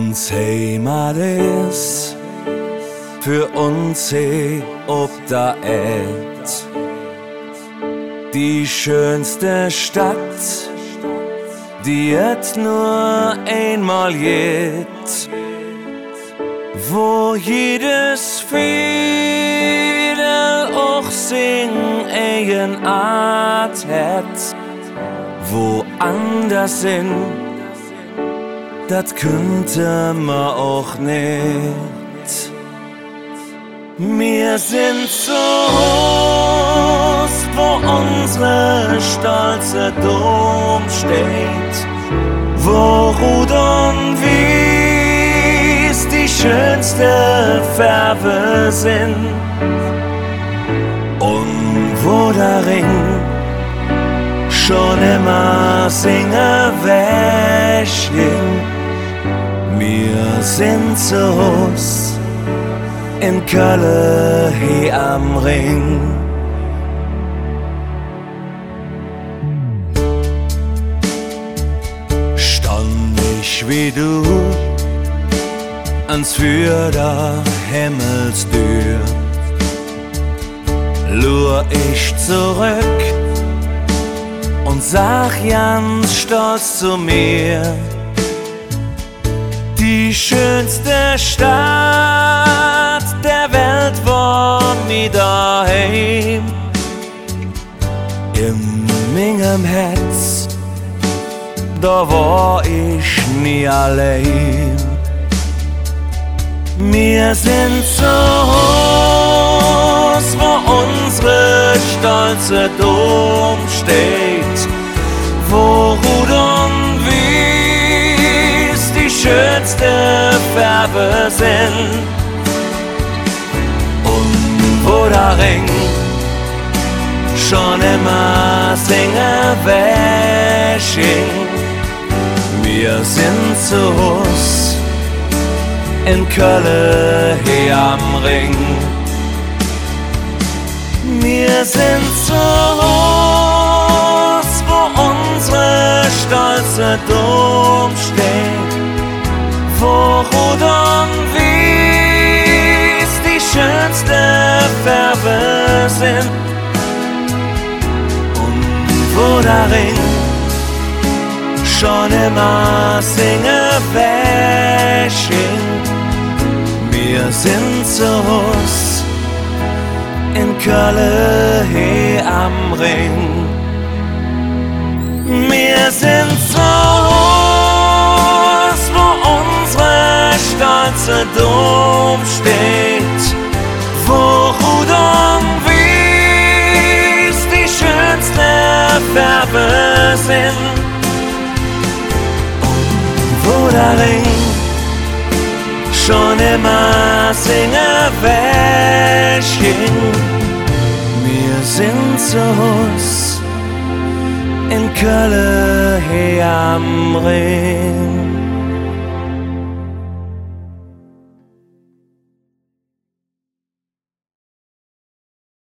Uns heimat ist für uns ob da et die schönste Stadt, die et nur einmal geht, wo jedes Fiedel auch sing eigen Art hat, wo anders sind, das könnte man auch nicht. Wir sind zu Haus, wo unsere stolze Dom steht, wo Rot und Wies die schönste Farbe sind und wo der Ring schon immer singe Wäschchen. Wir sind zu Haus in Kölle he am Ring. Stand ich wie du ans für der Himmelstür, lur ich zurück und sag ganz stolz zu mir: Die schönste Stadt der Welt war nie daheim. In meinem Herz, da war ich nie allein. Wir sind zu Haus, wo unsere stolze Dom steht, wo Rot und Wies die schönste Farbe sind und wo der Ring schon immer singe Wäschchen. Wir sind zu Haus in Kölle he am Ring. Wir sind zu Haus, wo unsere stolze Dom steht, wo Rot und Wies die schönste Farbe sind und wo der Ring schon immer singe Wäschchen. Wir sind zu Haus in Kölle he am Ring. Wir sind zu Haus, wo unsere stolze Dom steht, wo Rot und Wies die schönste Farbe sind und wo der Ring schon immer singe Wäschchen. Wir sind zu Haus in Kölle he am Ring.